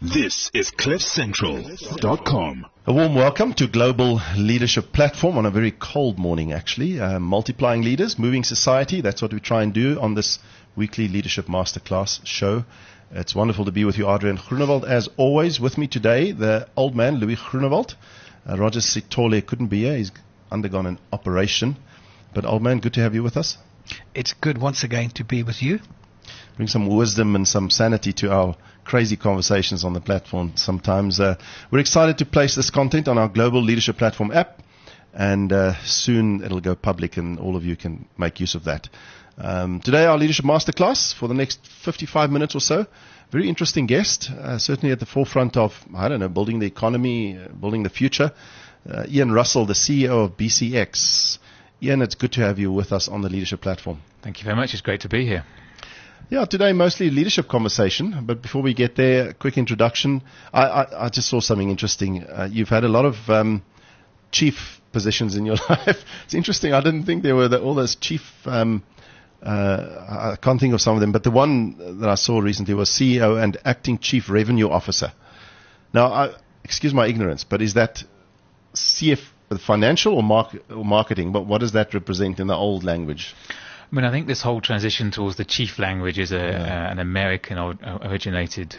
This is CliffCentral.com. A warm welcome to Global Leadership Platform on a very cold morning, actually. Multiplying leaders, moving society. That's what we try and do on this weekly Leadership Masterclass show. It's wonderful to be with you, Adrian Groenewald. As always, with me today, the old man, Louis Groenewald. Roger Sitole couldn't be here. He's undergone an operation. But old man, good to have you with us. It's good once again to be with you. Bring some wisdom and some sanity to our crazy conversations on the platform sometimes. We're excited to place this content on our Global Leadership Platform app, and soon it'll go public and all of you can make use of that. Today, our Leadership Masterclass for the next 55 minutes or so. Very interesting guest, certainly at the forefront of, building the economy, building the future. Ian Russell, the CEO of BCX. Ian, it's good to have you with us on the Leadership Platform. Thank you very much. It's great to be here. Yeah, today mostly leadership conversation, but before we get there, a quick introduction. I just saw something interesting. You've had a lot of chief positions in your life. It's interesting. I didn't think there were all those chief, I can't think of some of them, but the one that I saw recently was CEO and Acting Chief Revenue Officer. Now, excuse my ignorance, but is that CF financial or marketing? But what does that represent in the old language? I mean, I think this whole transition towards the chief language is an American-originated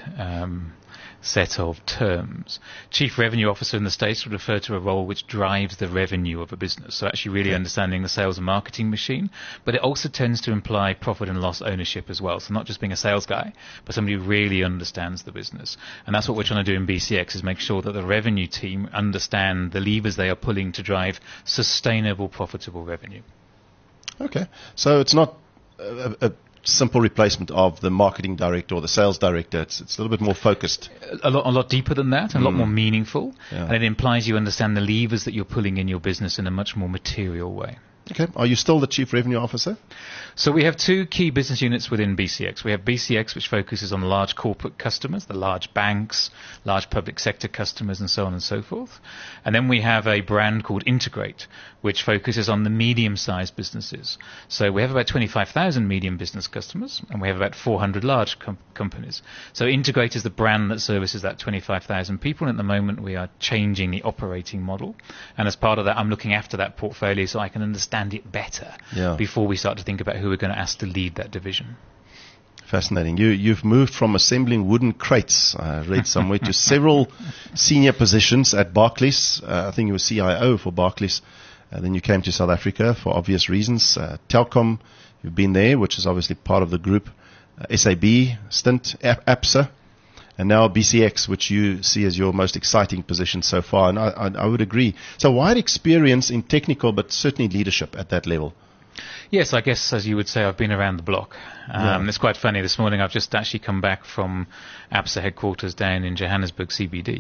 set of terms. Chief Revenue Officer in the States would refer to a role which drives the revenue of a business, so actually really understanding the sales and marketing machine, but it also tends to imply profit and loss ownership as well, so not just being a sales guy, but somebody who really understands the business. And that's what we're trying to do in BCX, is make sure that the revenue team understand the levers they are pulling to drive sustainable, profitable revenue. Okay, so it's not a simple replacement of the marketing director or the sales director. It's a little bit more focused. A lot deeper than that, and a lot more meaningful. Yeah. And it implies you understand the levers that you're pulling in your business in a much more material way. Okay. Are you still the Chief Revenue Officer? So we have two key business units within BCX. We have BCX, which focuses on large corporate customers, the large banks, large public sector customers, and so on and so forth. And then we have a brand called Integrate, which focuses on the medium-sized businesses. So we have about 25,000 medium business customers, and we have about 400 large companies. So Integrate is the brand that services that 25,000 people, and at the moment we are changing the operating model. And as part of that, I'm looking after that portfolio so I can understand it better before we start to think about who we're going to ask to lead that division. Fascinating. You've moved from assembling wooden crates, I read somewhere, to several senior positions at Barclays. I think you were CIO for Barclays. Then you came to South Africa for obvious reasons. Telkom, you've been there, which is obviously part of the group. SAB, stint, ABSA. And now BCX, which you see as your most exciting position so far. And I would agree. So wide experience in technical, but certainly leadership at that level. Yes, I guess, as you would say, I've been around the block. It's quite funny. This morning I've just actually come back from ABSA headquarters down in Johannesburg, CBD.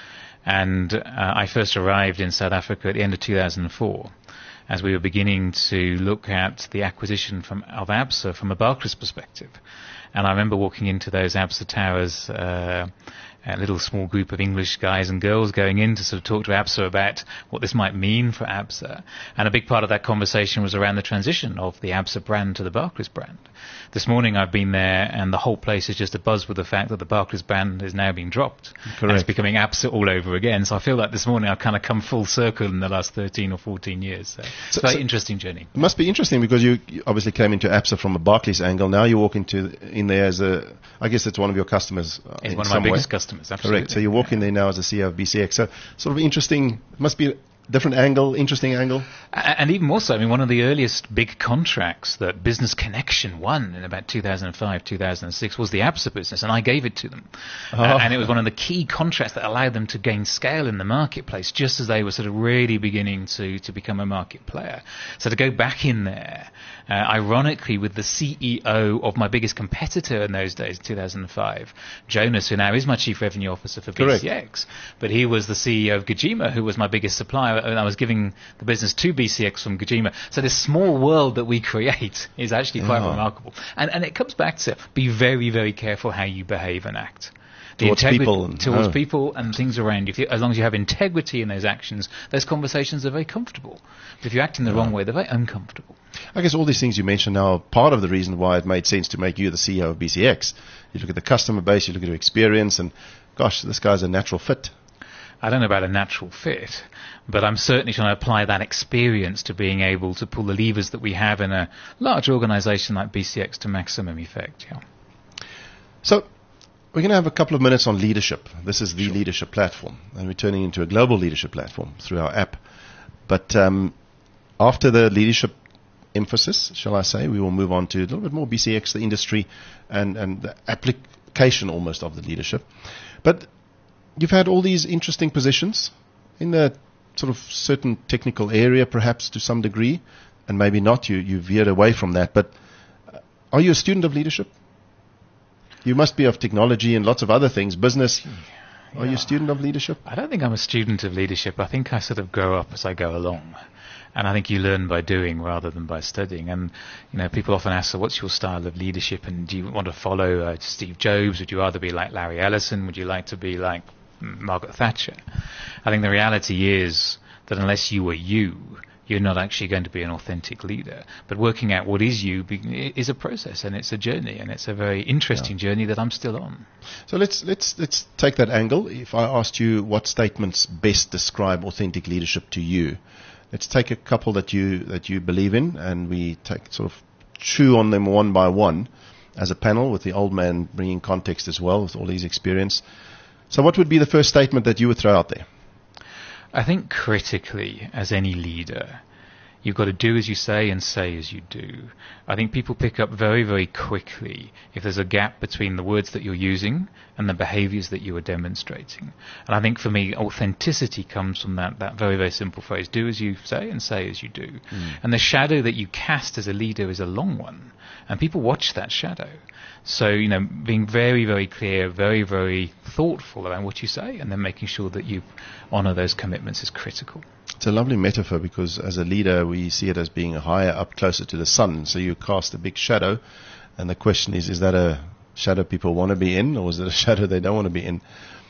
And I first arrived in South Africa at the end of 2004. As we were beginning to look at the acquisition of ABSA from a Barclays perspective. And I remember walking into those ABSA towers, a little small group of English guys and girls going in to sort of talk to ABSA about what this might mean for ABSA. And a big part of that conversation was around the transition of the ABSA brand to the Barclays brand. This morning I've been there, and the whole place is just abuzz with the fact that the Barclays brand is now being dropped. Correct. And it's becoming ABSA all over again. So I feel like this morning I've kind of come full circle in the last 13 or 14 years. So it's a very interesting journey. It must be interesting because you obviously came into ABSA from a Barclays angle. Now you walk in there as I guess it's one of your customers. It's one of my biggest customers, absolutely. Correct. So you walk in there now as a CEO of BCX. So sort of interesting, must be a different angle, interesting angle. And even more so, I mean, one of the earliest big contracts that Business Connection won in about 2005, 2006 was the ABSA business, and I gave it to them. And it was one of the key contracts that allowed them to gain scale in the marketplace, just as they were sort of really beginning to become a market player. So to go back in there, ironically with the CEO of my biggest competitor in those days, 2005, Jonas, who now is my Chief Revenue Officer for BCX, Correct. But he was the CEO of Gajima, who was my biggest supplier, and I was giving the business to BCX from Gajima. So this small world that we create is actually quite remarkable. And it comes back to be very, very careful how you behave and act. Towards people and things around you. As long as you have integrity in those actions, those conversations are very comfortable. But if you act in the wrong way, they're very uncomfortable. I guess all these things you mentioned now are part of the reason why it made sense to make you the CEO of BCX. You look at the customer base, you look at your experience, and gosh, this guy's a natural fit. I don't know about a natural fit, but I'm certainly trying to apply that experience to being able to pull the levers that we have in a large organization like BCX to maximum effect. Yeah. So we're going to have a couple of minutes on leadership. This is the leadership platform, and we're turning into a global leadership platform through our app. But after the leadership emphasis, shall I say, we will move on to a little bit more BCX, the industry, and the application almost of the leadership. But you've had all these interesting positions in a sort of certain technical area, perhaps to some degree, and maybe not. You veered away from that. But are you a student of leadership? You must be of technology and lots of other things, business. Are you a student of leadership? I don't think I'm a student of leadership. I think I sort of grow up as I go along. And I think you learn by doing rather than by studying. And, people often ask, so what's your style of leadership? And do you want to follow Steve Jobs? Would you rather be like Larry Ellison? Would you like to be like Margaret Thatcher? I think the reality is that unless you are you, you're not actually going to be an authentic leader. But working out what is you is a process, and it's a journey, and it's a very interesting journey that I'm still on. So let's take that angle. If I asked you what statements best describe authentic leadership to you, let's take a couple that you believe in, and we sort of chew on them one by one as a panel, with the old man bringing context as well with all his experience. So what would be the first statement that you would throw out there? I think critically, as any leader, you've got to do as you say and say as you do. I think people pick up very, very quickly if there's a gap between the words that you're using and the behaviors that you are demonstrating. And I think for me, authenticity comes from that very, very simple phrase, do as you say and say as you do. And the shadow that you cast as a leader is a long one. And people watch that shadow. So, being very, very clear, very, very thoughtful about what you say, and then making sure that you honor those commitments is critical. It's a lovely metaphor, because as a leader, we see it as being higher up, closer to the sun. So you cast a big shadow, and the question is that a shadow people want to be in, or is it a shadow they don't want to be in?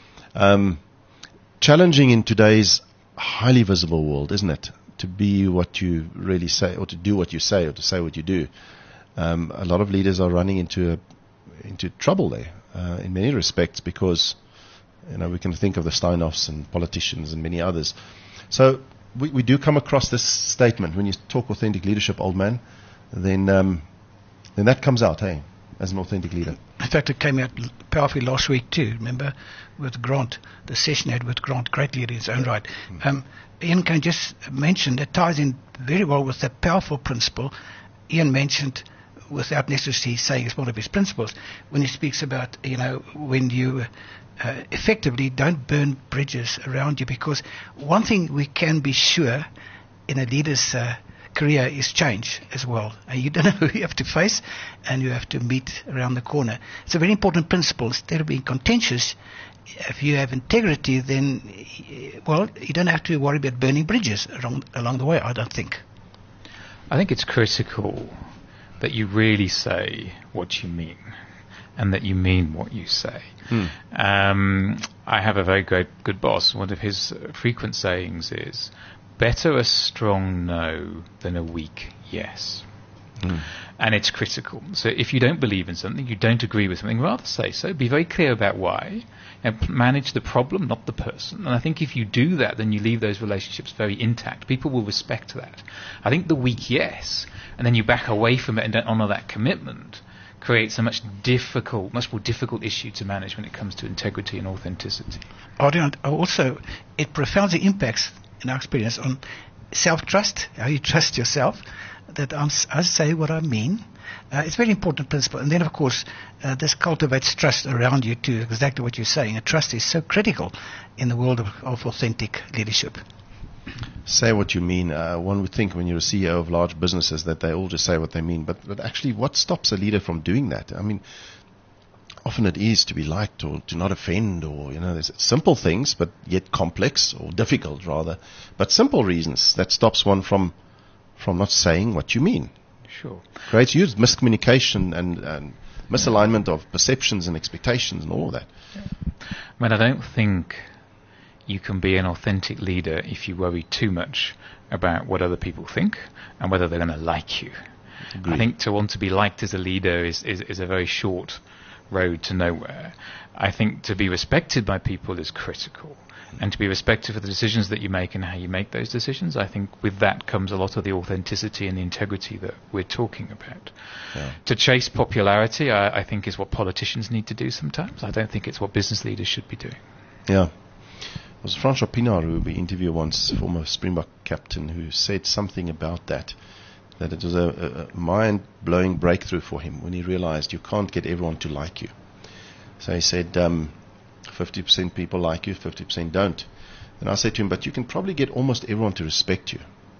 Challenging in today's highly visible world, isn't it? To be what you really say, or to do what you say, or to say what you do. A lot of leaders are running into trouble there, in many respects, because we can think of the Steinhoffs and politicians and many others. So we do come across this statement when you talk authentic leadership, old man. Then that comes out, hey, as an authentic leader. In fact, it came out powerfully last week too. Remember, with Grant, the session had with Grant, great leader in his own right. Ian can just mention that ties in very well with that powerful principle Ian mentioned, without necessarily saying it's one of his principles, when he speaks about, when you effectively don't burn bridges around you, because one thing we can be sure in a leader's career is change as well. And you don't know who you have to face, and you have to meet around the corner. It's a very important principle. Instead of being contentious, if you have integrity, then, you don't have to worry about burning bridges along the way, I don't think. I think it's critical that you really say what you mean, and that you mean what you say. I have a very good boss. One of his frequent sayings is, better a strong no than a weak yes. And it's critical. So if you don't believe in something, you don't agree with something, rather say so. Be very clear about why, and manage the problem, not the person. And I think if you do that, then you leave those relationships very intact. People will respect that. I think the weak yes, and then you back away from it and don't honour that commitment, creates a much more difficult issue to manage when it comes to integrity and authenticity. Adrian, also, it profoundly impacts, in our experience, on self-trust, how you trust yourself, that I say what I mean. It's a very important principle. And then, of course, this cultivates trust around you too, exactly what you're saying. And trust is so critical in the world of authentic leadership. Say what you mean. One would think when you're a CEO of large businesses that they all just say what they mean. But actually, what stops a leader from doing that? I mean, often it is to be liked or to not offend, or, there's simple things, but yet complex, or difficult rather. But simple reasons that stops one from not saying what you mean. Sure. Creates huge miscommunication and misalignment of perceptions and expectations and all of that. I mean, I don't think you can be an authentic leader if you worry too much about what other people think and whether they're going to like you. Agreed. I think to want to be liked as a leader is a very short road to nowhere. I think to be respected by people is critical, and to be respected for the decisions that you make and how you make those decisions. I think with that comes a lot of the authenticity and the integrity that we're talking about. Yeah. To chase popularity, I think, is what politicians need to do sometimes. I don't think it's what business leaders should be doing. Yeah. It was Francois Pienaar who we interviewed once, former Springbok captain, who said something about that it was a mind-blowing breakthrough for him when he realized you can't get everyone to like you. So he said, 50% people like you, 50% don't. And I said to him, but you can probably get almost everyone to respect you,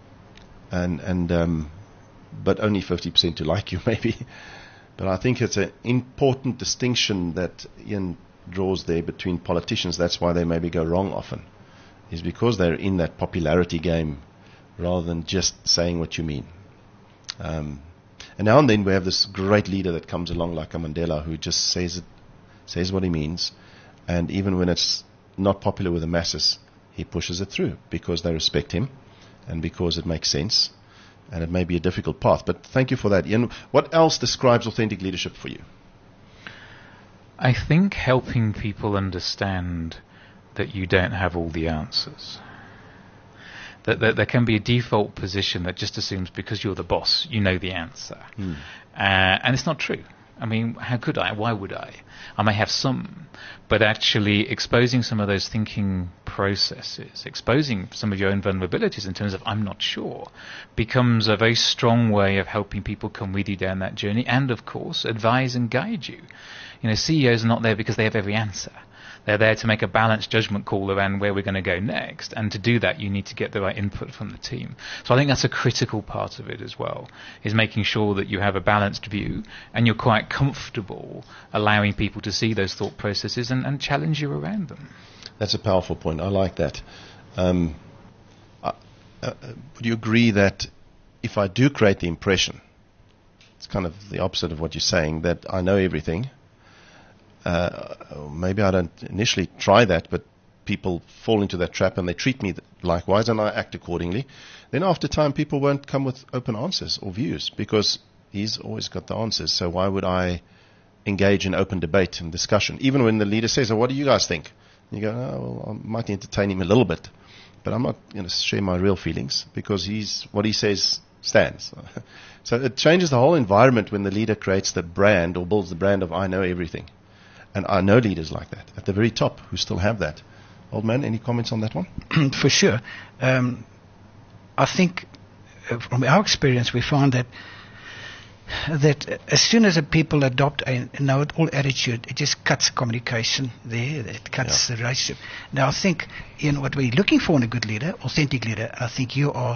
but only 50% to like you, maybe. But I think it's an important distinction that Ian draws there between politicians. That's why they maybe go wrong often, is because they're in that popularity game rather than just saying what you mean. And now and then we have this great leader that comes along like a Mandela, who just says what he means, and even when it's not popular with the masses, he pushes it through because they respect him and because it makes sense, and it may be a difficult path. But thank you for that, Ian. What else describes authentic leadership for you? I think helping people understand that you don't have all the answers. That there can be a default position that just assumes because you're the boss, you know the answer. And it's not true. I mean, how could I? Why would I? I may have some, but actually exposing some of those thinking processes, exposing some of your own vulnerabilities in terms of I'm not sure, becomes a very strong way of helping people come with you down that journey and, of course, advise and guide you. You know, CEOs are not there because they have every answer. They're there to make a balanced judgment call around where we're going to go next. And to do that, you need to get the right input from the team. So I think that's a critical part of it as well, is making sure that you have a balanced view and you're quite comfortable allowing people to see those thought processes and challenge you around them. That's a powerful point. I like that. Would you agree that if I do create the impression, it's kind of the opposite of what you're saying, that I know everything, maybe I don't initially try that, but people fall into that trap and they treat me likewise and I act accordingly, then after time people won't come with open answers or views because he's always got the answers. So why would I engage in open debate and discussion? Even when the leader says, oh, what do you guys think? And you go, oh, well, I might entertain him a little bit, but I'm not going to share my real feelings because what he says stands. So it changes the whole environment when the leader creates the brand or builds the brand of I know everything. And I know leaders like that at the very top who still have that. Old man, any comments on that one? For sure. I think from our experience we found that as soon as people adopt a know-it-all attitude, it just cuts communication there, it cuts the relationship. Now I think in what we're looking for in a good leader, authentic leader, I think you are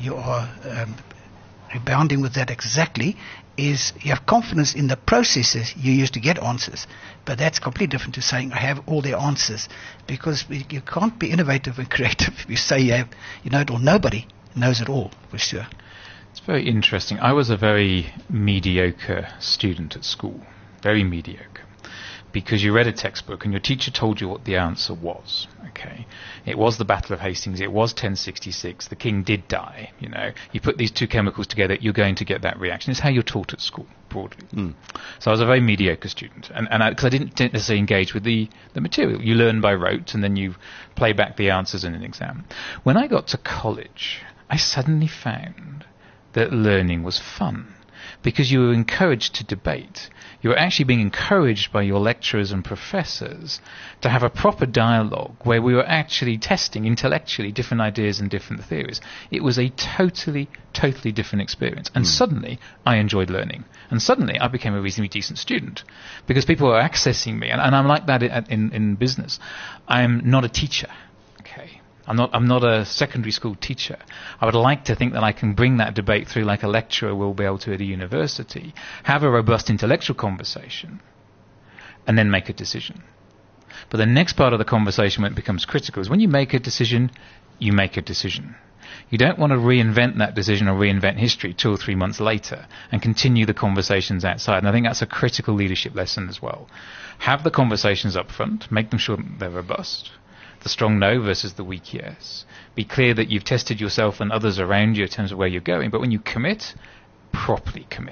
rebounding with that exactly, is you have confidence in the processes you use to get answers. But that's completely different to saying I have all the answers, because you can't be innovative and creative if you say you know it all. Nobody knows it all, for sure. It's very interesting. I was a very mediocre student at school, very mediocre, because you read a textbook and your teacher told you what the answer was. Okay, it was the Battle of Hastings. It was 1066. The king did die. You know, you put these two chemicals together, you're going to get that reaction. It's how you're taught at school, broadly. So I was a very mediocre student, and because I didn't necessarily engage with the material. You learn by rote, and then you play back the answers in an exam. When I got to college, I suddenly found that learning was fun, because you were encouraged to debate. You were actually being encouraged by your lecturers and professors to have a proper dialogue where we were actually testing intellectually different ideas and different theories. It was a totally different experience. And suddenly I enjoyed learning. And suddenly I became a reasonably decent student because people were accessing me. And I'm like that in business. I'm not a teacher. Okay. I'm not a secondary school teacher. I would like to think that I can bring that debate through like a lecturer will be able to at a university, have a robust intellectual conversation, and then make a decision. But the next part of the conversation when it becomes critical is when you make a decision, you make a decision. You don't want to reinvent that decision or reinvent history 2 or 3 months later and continue the conversations outside. And I think that's a critical leadership lesson as well. Have the conversations up front, make them sure they're robust. The strong no versus the weak yes. Be clear that you've tested yourself and others around you in terms of where you're going. But when you commit, properly commit.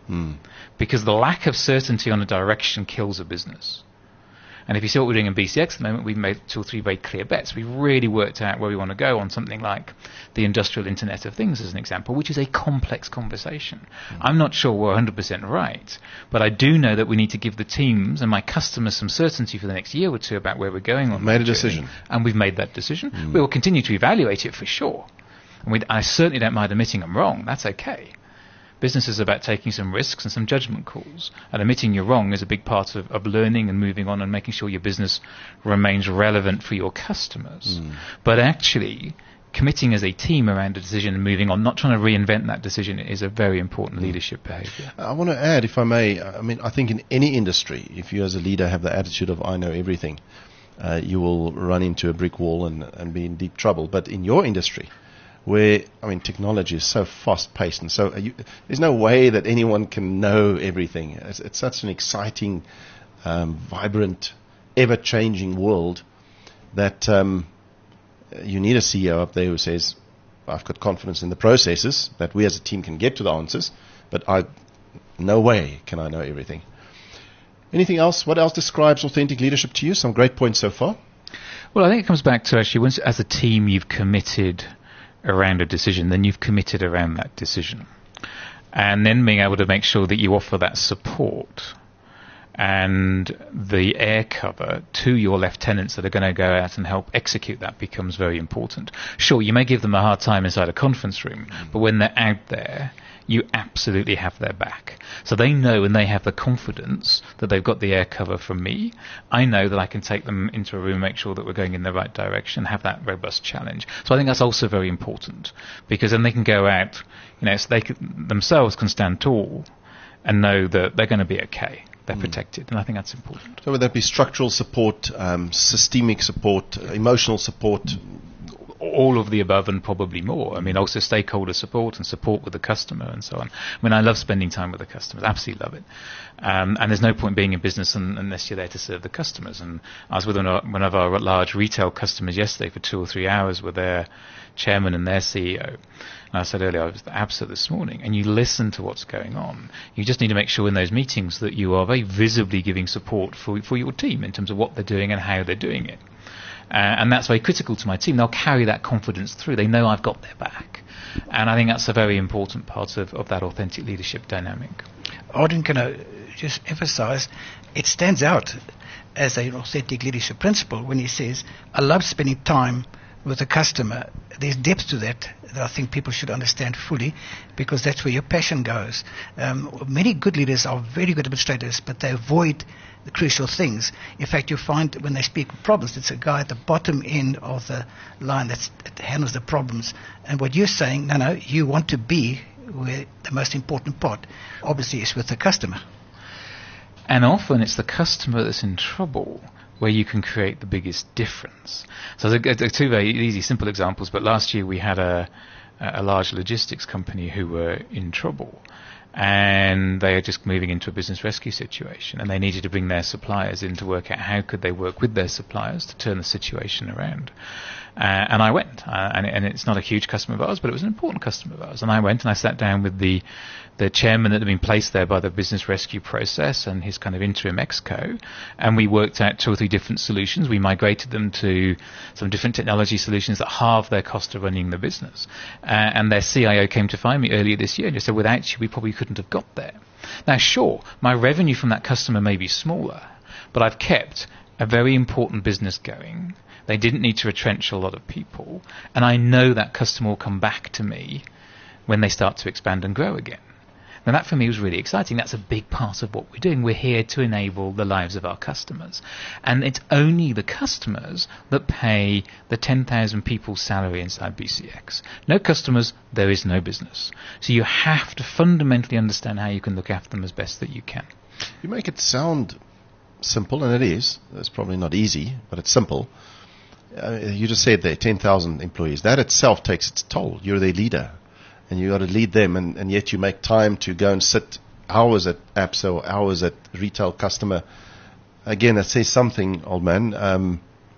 Because the lack of certainty on a direction kills a business. And if you see what we're doing in BCX at the moment, we've made 2 or 3 very clear bets. We've really worked out where we want to go on something like the industrial Internet of Things, as an example, which is a complex conversation. I'm not sure we're 100% right, but I do know that we need to give the teams and my customers some certainty for the next year or two about where we're going on. Made a decision. And we've made that decision. We will continue to evaluate it for sure. And I certainly don't mind admitting I'm wrong. That's okay. Business is about taking some risks and some judgment calls. And admitting you're wrong is a big part of learning and moving on and making sure your business remains relevant for your customers. But actually, committing as a team around a decision and moving on, not trying to reinvent that decision, is a very important leadership behavior. I want to add, if I may, I think in any industry, if you as a leader have the attitude of I know everything, you will run into a brick wall and be in deep trouble. But in your industry, where, technology is so fast-paced, and so there's no way that anyone can know everything. It's such an exciting, vibrant, ever-changing world that you need a CEO up there who says, I've got confidence in the processes, that we as a team can get to the answers, but no way can I know everything. Anything else? What else describes authentic leadership to you? Some great points so far. Well, I think it comes back to actually, once as a team you've committed around a decision, then you've committed around that decision. And then being able to make sure that you offer that support and the air cover to your lieutenants that are going to go out and help execute that becomes very important. Sure, you may give them a hard time inside a conference room, but when they're out there, you absolutely have their back. So they know and they have the confidence that they've got the air cover from me. I know that I can take them into a room, make sure that we're going in the right direction, have that robust challenge. So I think that's also very important, because then they can go out, so they themselves can stand tall and know that they're going to be okay. They're protected, and I think that's important. So would that be structural support, systemic support, emotional support? All of the above and probably more. Also stakeholder support and support with the customer and so on. I love spending time with the customers. Absolutely love it. And there's no point being in business unless you're there to serve the customers. And I was with one of our large retail customers yesterday for 2 or 3 hours with their chairman and their CEO. And I said earlier, I was at ABSA this morning, and you listen to what's going on. You just need to make sure in those meetings that you are very visibly giving support for your team in terms of what they're doing and how they're doing it. And that's very critical to my team. They'll carry that confidence through. They know I've got their back. And I think that's a very important part of that authentic leadership dynamic. Arden, can I just emphasize, it stands out as an authentic leadership principle when he says, I love spending time with the customer. There's depth to that I think people should understand fully, because that's where your passion goes. Many good leaders are very good administrators, but they avoid the crucial things. In fact, you find when they speak of problems, it's a guy at the bottom end of the line that handles the problems. And what you're saying, no, you want to be where the most important part, obviously, is with the customer. And often it's the customer that's in trouble where you can create the biggest difference. So there's 2 very easy, simple examples, but last year we had a large logistics company who were in trouble, and they are just moving into a business rescue situation, and they needed to bring their suppliers in to work out how could they work with their suppliers to turn the situation around. And I went, and it's not a huge customer of ours, but it was an important customer of ours. And I went and I sat down with the chairman that had been placed there by the business rescue process and his kind of interim exco, and we worked out 2 or 3 different solutions. We migrated them to some different technology solutions that halved their cost of running the business. And their CIO came to find me earlier this year and just said, without you, we probably couldn't have got there. Now, sure, my revenue from that customer may be smaller, but I've kept a very important business going. They didn't need to retrench a lot of people, and I know that customer will come back to me when they start to expand and grow again. Now, that for me was really exciting. That's a big part of what we're doing. We're here to enable the lives of our customers. And it's only the customers that pay the 10,000 people's salary inside BCX. No customers, there is no business. So you have to fundamentally understand how you can look after them as best that you can. You make it sound simple, and it is. It's probably not easy, but it's simple. You just said there, 10,000 employees. That itself takes its toll. You're their leader, and you got to lead them, and yet you make time to go and sit hours at ABSA or hours at retail customer. Again, that says something, old man. I'm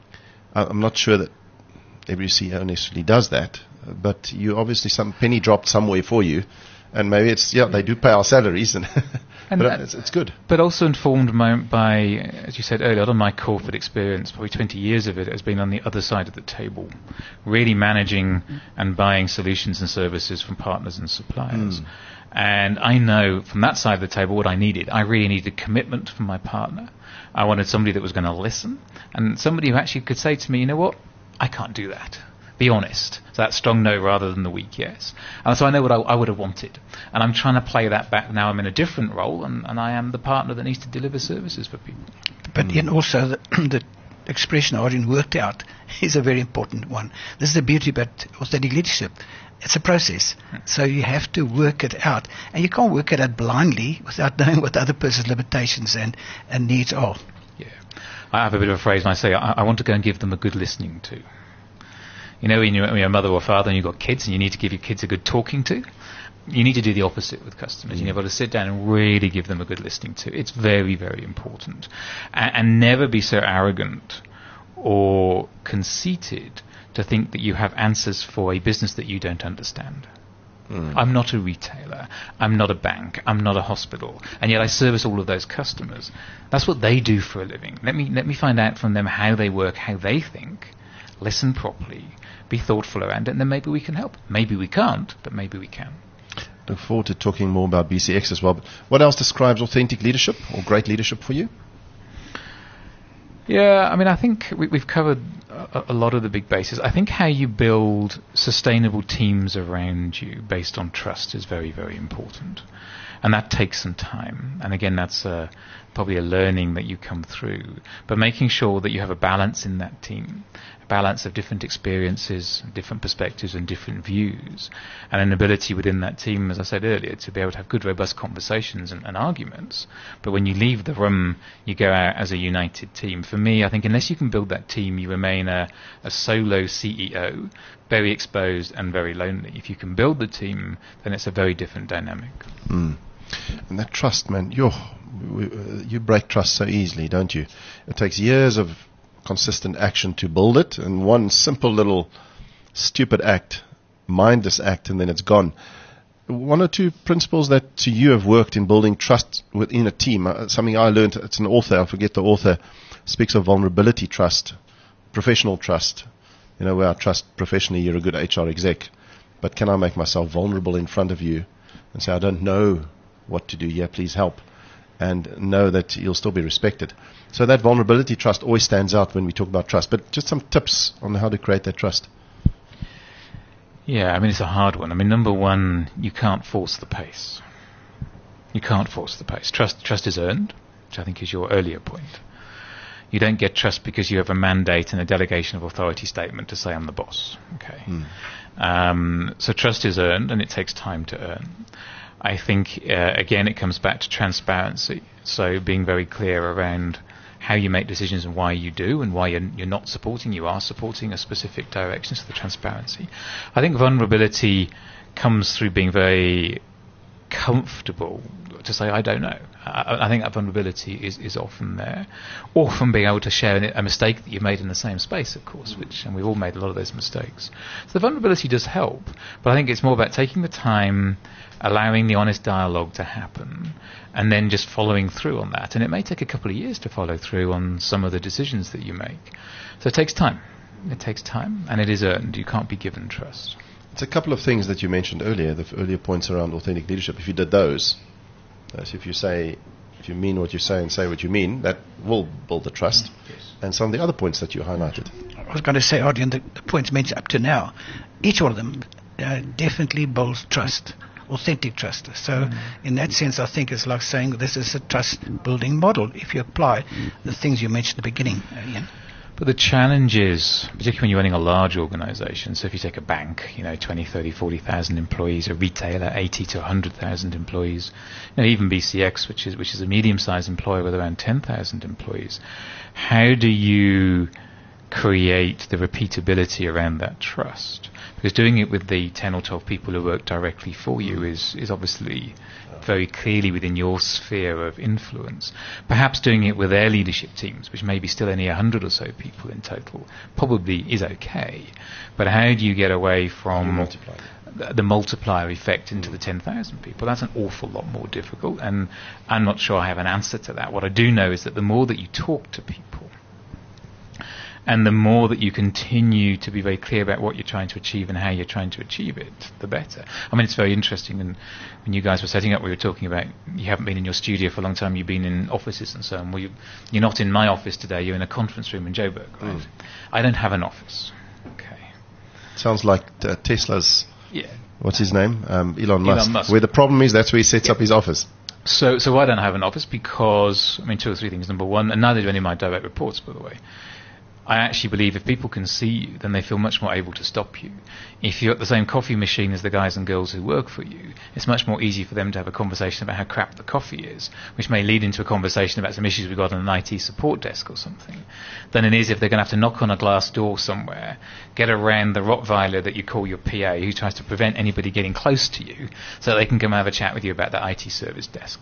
not sure that every CEO necessarily does that, but you obviously some penny dropped somewhere for you, And maybe they do pay our salaries, but it's good. But also informed by, as you said earlier, a lot of my corporate experience, probably 20 years of it, has been on the other side of the table, really managing and buying solutions and services from partners and suppliers. And I know from that side of the table what I needed. I really needed commitment from my partner. I wanted somebody that was going to listen, and somebody who actually could say to me, you know what, I can't do that. Be honest. So that strong no rather than the weak yes. And so I know what I would have wanted. And I'm trying to play that back now. I'm in a different role, and I am the partner that needs to deliver services for people. But Ian, also the expression Arjen worked out is a very important one. This is the beauty about authentic leadership. It's a process. So you have to work it out. And you can't work it out blindly without knowing what the other person's limitations and needs are. Yeah. I have a bit of a phrase when I say I want to go and give them a good listening to. You know, when you're a mother or father and you've got kids and you need to give your kids a good talking to, you need to do the opposite with customers. You've got to sit down and really give them a good listening to. It's very, very important. And never be so arrogant or conceited to think that you have answers for a business that you don't understand. I'm not a retailer. I'm not a bank. I'm not a hospital. And yet I service all of those customers. That's what they do for a living. Let me find out from them how they work, how they think. Listen properly, be thoughtful around it, and then maybe we can help. Maybe we can't, but maybe we can. Look forward to talking more about BCX as well. But what else describes authentic leadership or great leadership for you? Yeah, I mean, I think we've covered a lot of the big bases. I think how you build sustainable teams around you based on trust is very, very important. And that takes some time. And again, that's probably a learning that you come through. But making sure that you have a balance in that team, a balance of different experiences, different perspectives and different views, and an ability within that team, as I said earlier, to be able to have good, robust conversations and arguments. But when you leave the room, you go out as a united team. For me, I think unless you can build that team, you remain a solo CEO, very exposed and very lonely. If you can build the team, then it's a very different dynamic. And that trust, man, you break trust so easily, don't you? It takes years of consistent action to build it, and one simple little stupid act, mindless act, and then it's gone. One or two principles that to you have worked in building trust within a team. Something I learned, it's an author, I forget the author, speaks of vulnerability trust, professional trust. You know, where I trust professionally you're a good HR exec, but can I make myself vulnerable in front of you and say, I don't know what to do here, please help, and know that you'll still be respected. So that vulnerability trust always stands out when we talk about trust. But just some tips on how to create that trust. Yeah, I mean, it's a hard one. I mean, number one, you can't force the pace. You can't force the pace. Trust is earned, which I think is your earlier point. You don't get trust because you have a mandate and a delegation of authority statement to say I'm the boss. Okay. So trust is earned, and it takes time to earn. I think, again, it comes back to transparency. So being very clear around how you make decisions and why you do, and why you're not supporting, you are supporting a specific direction, so the transparency. I think vulnerability comes through being very comfortable to say, I don't know. I think that vulnerability is often there. Or from being able to share a mistake that you've made in the same space, of course, and we've all made a lot of those mistakes. So the vulnerability does help, but I think it's more about taking the time, allowing the honest dialogue to happen, and then just following through on that. And it may take a couple of years to follow through on some of the decisions that you make. So it takes time. It takes time, and it is earned. You can't be given trust. It's a couple of things that you mentioned earlier, the earlier points around authentic leadership. If you did those, so if you mean what you say and say what you mean, that will build the trust. Yes. And some of the other points that you highlighted. I was going to say, Arjen, the points mentioned up to now, each one of them definitely builds trust, authentic trust. So in that sense, I think it's like saying this is a trust-building model if you apply the things you mentioned at the beginning, Ian. But the challenge is, particularly when you're running a large organization, so if you take a bank, 20, 30, 40,000 employees, a retailer, 80 to 100,000 employees, even BCX, which is a medium-sized employer with around 10,000 employees, how do you create the repeatability around that trust. Because doing it with the 10 or 12 people who work directly for you is obviously very clearly within your sphere of influence. Perhaps doing it with their leadership teams, which may be still only 100 or so people in total, probably is okay. But how do you get away from the multiplier effect into the 10,000 people? That's an awful lot more difficult, and I'm not sure I have an answer to that. What I do know is that the more that you talk to people, and the more that you continue to be very clear about what you're trying to achieve and how you're trying to achieve it, the better. I mean, it's very interesting, and when you guys were setting up, we were talking about you haven't been in your studio for a long time, you've been in offices and so on. Well, you're not in my office today, you're in a conference room in Joburg, right? I don't have an office. Okay. Sounds like Tesla's, what's his name? Elon Musk. Where the problem is, that's where he sets up his office. So I don't have an office because, I mean, two or three things. Number one, and neither do any of my direct reports, by the way, I actually believe if people can see you, then they feel much more able to stop you. If you're at the same coffee machine as the guys and girls who work for you, it's much more easy for them to have a conversation about how crap the coffee is, which may lead into a conversation about some issues we've got on an IT support desk or something, than it is if they're going to have to knock on a glass door somewhere, get around the Rottweiler that you call your PA, who tries to prevent anybody getting close to you, so they can come and have a chat with you about the IT service desk.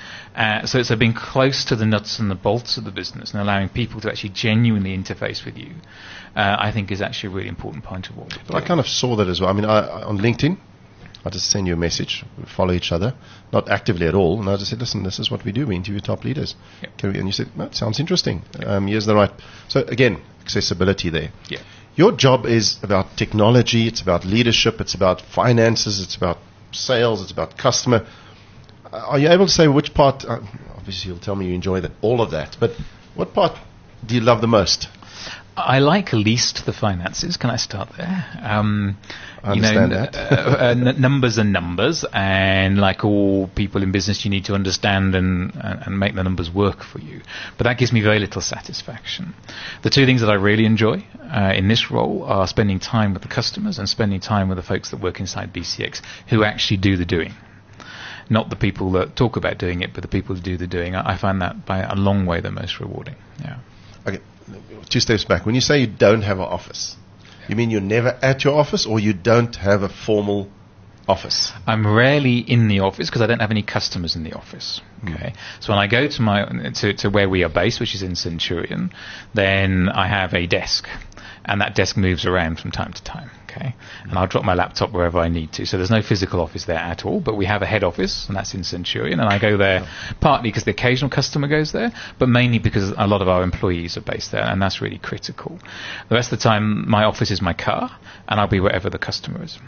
So it's being close to the nuts and the bolts of the business and allowing people to actually genuinely interface with you, I think is actually a really important point of what. But I kind of saw that as well. I mean, on LinkedIn, I just send you a message, we follow each other, not actively at all, and I just said, listen, this is what we do, we interview top leaders. Yep. And you said, that sounds interesting. Here's the right. So again, accessibility there. Yeah. Your job is about technology, it's about leadership, it's about finances, it's about sales, it's about customer. Are you able to say which part, obviously you'll tell me you enjoy all of that, but what part do you love the most? I like least the finances. Can I start there? I understand that. Numbers are numbers, and like all people in business, you need to understand and make the numbers work for you. But that gives me very little satisfaction. The two things that I really enjoy in this role are spending time with the customers and spending time with the folks that work inside BCX who actually do the doing. Not the people that talk about doing it, but the people who do the doing. I find that by a long way the most rewarding. Yeah. Okay, 2 steps back. When you say you don't have an office, you mean you're never at your office, or you don't have a formal office? I'm rarely in the office because I don't have any customers in the office. Okay, so when I go to where we are based, which is in Centurion, then I have a desk, and that desk moves around from time to time. Okay, and I'll drop my laptop wherever I need to. So there's no physical office there at all, but we have a head office, and that's in Centurion, and I go there partly because the occasional customer goes there, but mainly because a lot of our employees are based there, and that's really critical. The rest of the time, my office is my car, and I'll be wherever the customer is.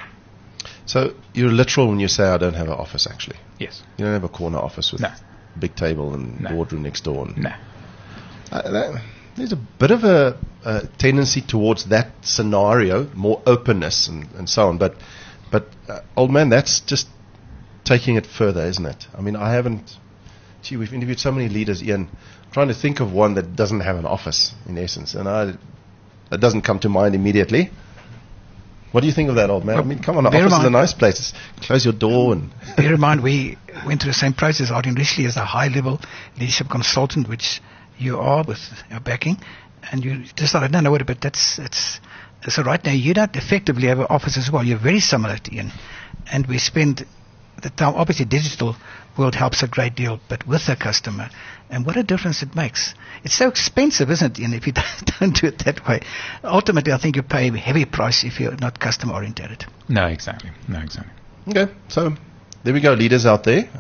So you're literal when you say I don't have an office, actually? Yes. You don't have a corner office with a big table and boardroom next door? No. There's a bit of a tendency towards that scenario, more openness and so on. But old man, that's just taking it further, isn't it? I mean, we've interviewed so many leaders, Ian, trying to think of one that doesn't have an office, in essence. And that doesn't come to mind immediately. What do you think of that, old man? I mean, come on, an office is a nice place. Close your door and... Bear in mind, we went through the same process out in Richley as a high-level leadership consultant, which you are with your backing, and you decided, no, but so right now you don't effectively have an office as well. You're very similar to Ian, and we spend the time, obviously digital world helps a great deal, but with the customer, and what a difference it makes. It's so expensive, isn't it, Ian, if you don't do it that way. Ultimately, I think you pay a heavy price if you're not customer oriented. No, exactly. Okay, so there we go, leaders out there.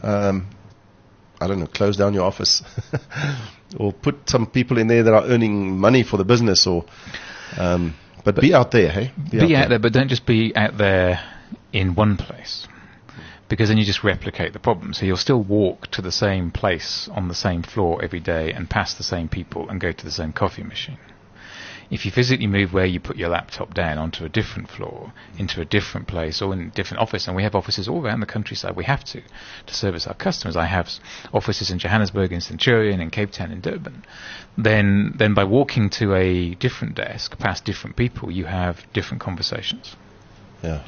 I don't know, close down your office or put some people in there that are earning money for the business, or but be out there, hey? Be out there, but don't just be out there in one place, because then you just replicate the problem. So you'll still walk to the same place on the same floor every day and pass the same people and go to the same coffee machine. If you physically move where you put your laptop down onto a different floor, into a different place, or in a different office, and we have offices all around the countryside, we have to service our customers. I have offices in Johannesburg, in Centurion, in Cape Town, in Durban. Then by walking to a different desk, past different people, you have different conversations. Yeah.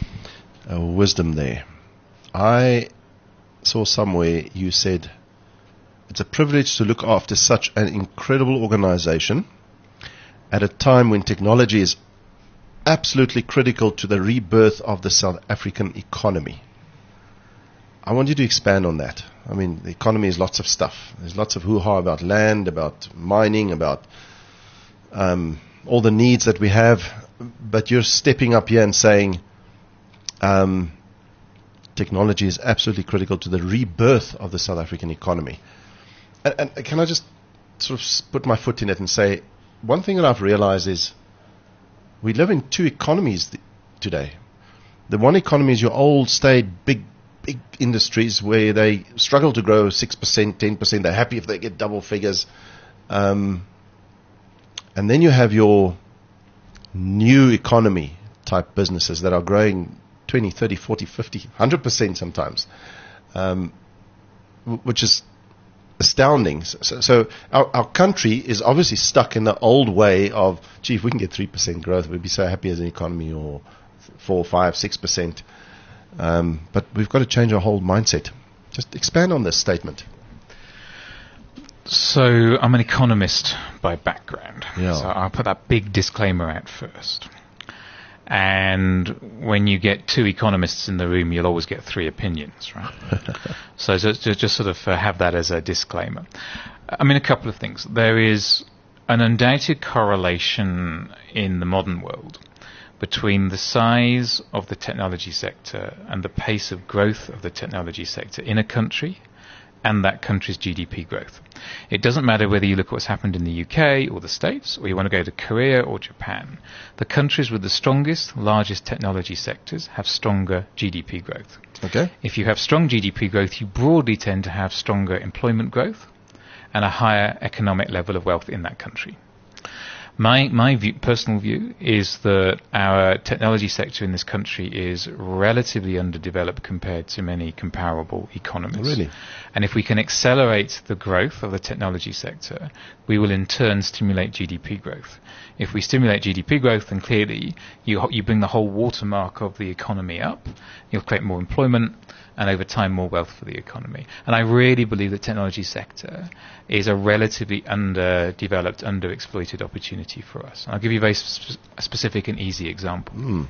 Wisdom there. I saw somewhere you said, it's a privilege to look after such an incredible organization, at a time when technology is absolutely critical to the rebirth of the South African economy. I want you to expand on that. I mean, the economy is lots of stuff. There's lots of hoo-ha about land, about mining, about all the needs that we have. But you're stepping up here and saying technology is absolutely critical to the rebirth of the South African economy. And can I just sort of put my foot in it and say, one thing that I've realized is we live in two economies today. The one economy is your old, staid, big industries where they struggle to grow 6%, 10%. They're happy if they get double figures. And then you have your new economy type businesses that are growing 20, 30, 40, 50, 100% sometimes, which is astounding. So our country is obviously stuck in the old way of, gee, if we can get 3% growth, we'd be so happy as an economy, or 4, 5, 6%. But we've got to change our whole mindset. Just expand on this statement. So I'm an economist by background. Yeah. So I'll put that big disclaimer out first. And when you get two economists in the room, you'll always get three opinions, right? So just sort of have that as a disclaimer. I mean, a couple of things. There is an undoubted correlation in the modern world between the size of the technology sector and the pace of growth of the technology sector in a country and that country's GDP growth. It doesn't matter whether you look at what's happened in the UK or the States, or you want to go to Korea or Japan. The countries with the strongest, largest technology sectors have stronger GDP growth. Okay. If you have strong GDP growth, you broadly tend to have stronger employment growth and a higher economic level of wealth in that country. My personal view is that our technology sector in this country is relatively underdeveloped compared to many comparable economies. Really? And if we can accelerate the growth of the technology sector, we will in turn stimulate GDP growth. If we stimulate GDP growth, then clearly you bring the whole watermark of the economy up, you'll create more employment, and over time more wealth for the economy. And I really believe the technology sector is a relatively underdeveloped, underexploited opportunity for us. And I'll give you a very specific and easy example.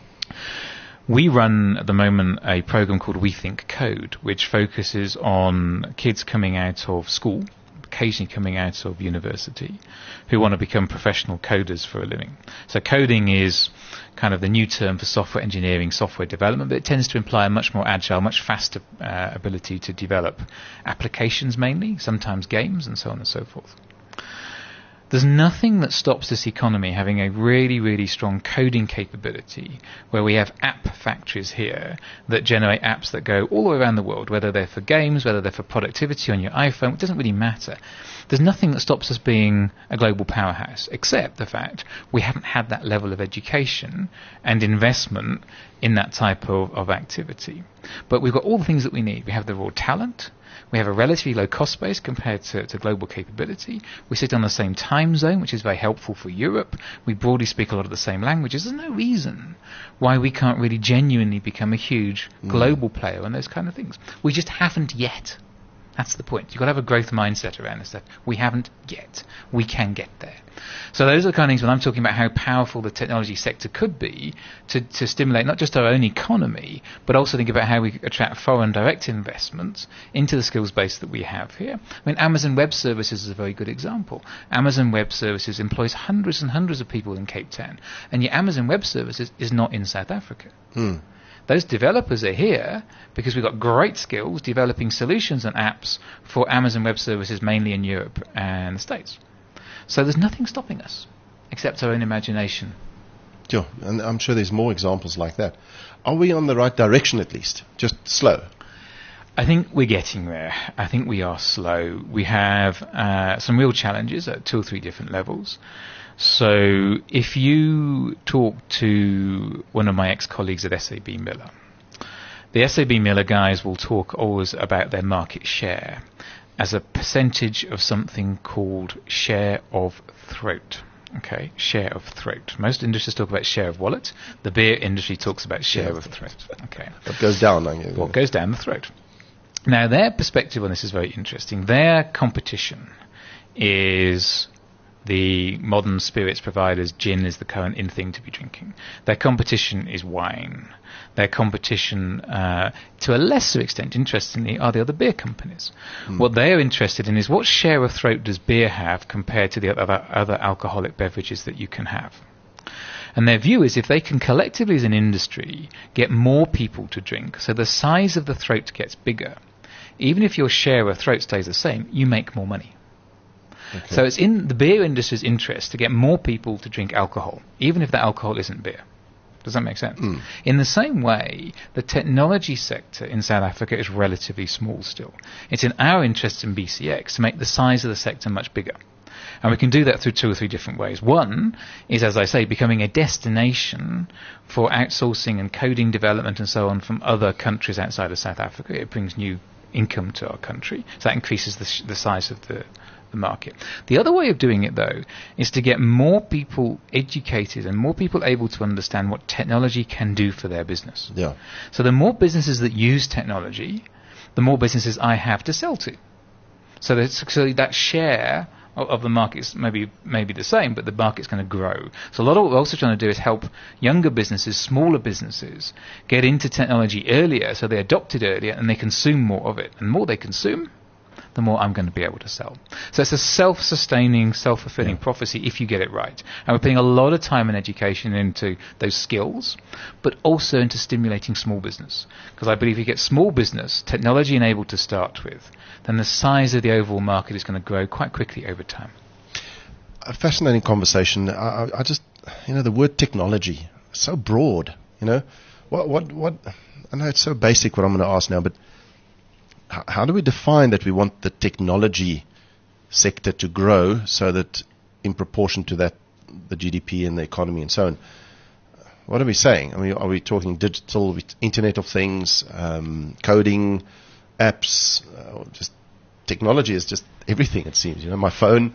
We run at the moment a program called We Think Code, which focuses on kids coming out of school, occasionally coming out of university, who want to become professional coders for a living. So coding is kind of the new term for software engineering, software development, but it tends to imply a much more agile, much faster ability to develop applications mainly, sometimes games, and so on and so forth. There's nothing that stops this economy having a really, really strong coding capability where we have app factories here that generate apps that go all the way around the world, whether they're for games, whether they're for productivity on your iPhone. It doesn't really matter. There's nothing that stops us being a global powerhouse, except the fact we haven't had that level of education and investment in that type of activity. But we've got all the things that we need. We have the raw talent. We have a relatively low cost base compared to global capability. We sit on the same time zone, which is very helpful for Europe. We broadly speak a lot of the same languages. There's no reason why we can't really genuinely become a huge global player on those kind of things. We just haven't yet. That's the point. You've got to have a growth mindset around this stuff. We haven't yet. We can get there. So those are the kind of things when I'm talking about how powerful the technology sector could be to stimulate not just our own economy, but also think about how we attract foreign direct investments into the skills base that we have here. I mean, Amazon Web Services is a very good example. Amazon Web Services employs hundreds and hundreds of people in Cape Town, and yet Amazon Web Services is not in South Africa. Those developers are here because we've got great skills developing solutions and apps for Amazon Web Services mainly in Europe and the States. So there's nothing stopping us except our own imagination. Sure, and I'm sure there's more examples like that. Are we on the right direction at least? Just slow? I think we're getting there. I think we are slow. We have some real challenges at 2 or 3 different levels. So if you talk to one of my ex-colleagues at SAB Miller, the SAB Miller guys will talk always about their market share as a percentage of something called share of throat. Okay, share of throat. Most industries talk about share of wallet. The beer industry talks about share of throat. Okay. What goes down? What goes down the throat. Now, their perspective on this is very interesting. Their competition is the modern spirits providers, gin is the current in thing to be drinking. Their competition is wine. Their competition, to a lesser extent, interestingly, are the other beer companies. What they are interested in is what share of throat does beer have compared to the other alcoholic beverages that you can have. And their view is if they can collectively as an industry get more people to drink, so the size of the throat gets bigger, even if your share of throat stays the same, you make more money. Okay. So it's in the beer industry's interest to get more people to drink alcohol, even if the alcohol isn't beer. Does that make sense? In the same way, the technology sector in South Africa is relatively small still. It's in our interest in BCX to make the size of the sector much bigger. And we can do that through 2 or 3 different ways. One is, as I say, becoming a destination for outsourcing and coding development and so on from other countries outside of South Africa. It brings new income to our country. So that increases the size of the market. The other way of doing it, though, is to get more people educated and more people able to understand what technology can do for their business. Yeah. So the more businesses that use technology, the more businesses I have to sell to. So that share of the market's maybe the same, but the market's going to grow. So a lot of what we're also trying to do is help younger businesses, smaller businesses, get into technology earlier so they adopt it earlier and they consume more of it. And the more they consume, the more I'm going to be able to sell. So it's a self-sustaining, self-fulfilling prophecy if you get it right. And we're putting a lot of time and education into those skills, but also into stimulating small business. Because I believe if you get small business, technology enabled to start with, then the size of the overall market is going to grow quite quickly over time. A fascinating conversation. I just, the word technology, so broad, what, I know it's so basic what I'm going to ask now, but how do we define that we want the technology sector to grow so that in proportion to that, the GDP and the economy and so on? What are we saying? I mean, are we talking digital, Internet of Things, coding, apps, just technology is just everything, it seems. My phone,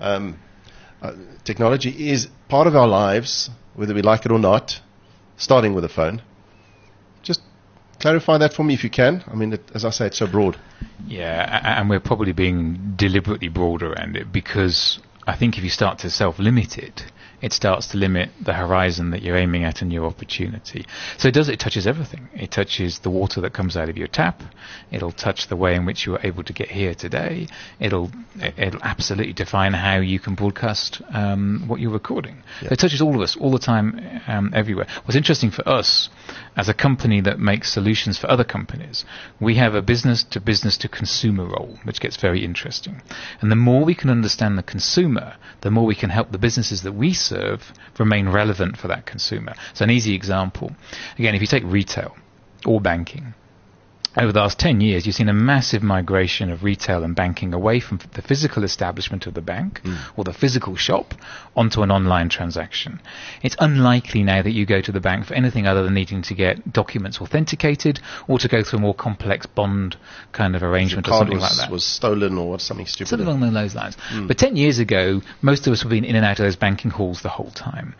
technology is part of our lives, whether we like it or not, starting with a phone. Just clarify that for me if you can. I mean, as I say, it's so broad. Yeah, and we're probably being deliberately broad around it because I think if you start to self-limit it, it starts to limit the horizon that you're aiming at and your opportunity. So it touches everything. It touches the water that comes out of your tap. It'll touch the way in which you were able to get here today. It'll absolutely define how you can broadcast what you're recording. Yeah. It touches all of us all the time, everywhere. What's interesting for us, as a company that makes solutions for other companies, we have a business to consumer role, which gets very interesting. And the more we can understand the consumer, the more we can help the businesses that we serve remain relevant for that consumer. So an easy example, again, if you take retail or banking, over the last 10 years, you've seen a massive migration of retail and banking away from the physical establishment of the bank or the physical shop onto an online transaction. It's unlikely now that you go to the bank for anything other than needing to get documents authenticated or to go through a more complex bond kind of arrangement or something like that. Was stolen or something stupid. Something along those lines. But 10 years ago, most of us have been in and out of those banking halls the whole time.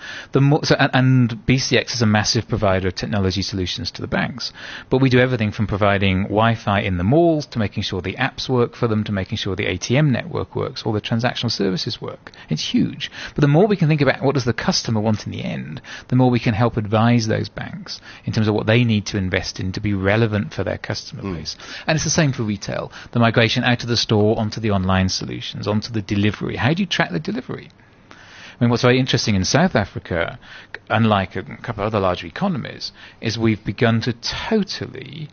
And BCX is a massive provider of technology solutions to the banks. But we do everything from providing Wi-Fi in the malls, to making sure the apps work for them, to making sure the ATM network works, all the transactional services work. It's huge. But the more we can think about what does the customer want in the end, the more we can help advise those banks in terms of what they need to invest in to be relevant for their customer base. And it's the same for retail. The migration out of the store onto the online solutions, onto the delivery. How do you track the delivery? I mean, what's very interesting in South Africa, unlike a couple of other larger economies, is we've begun to totally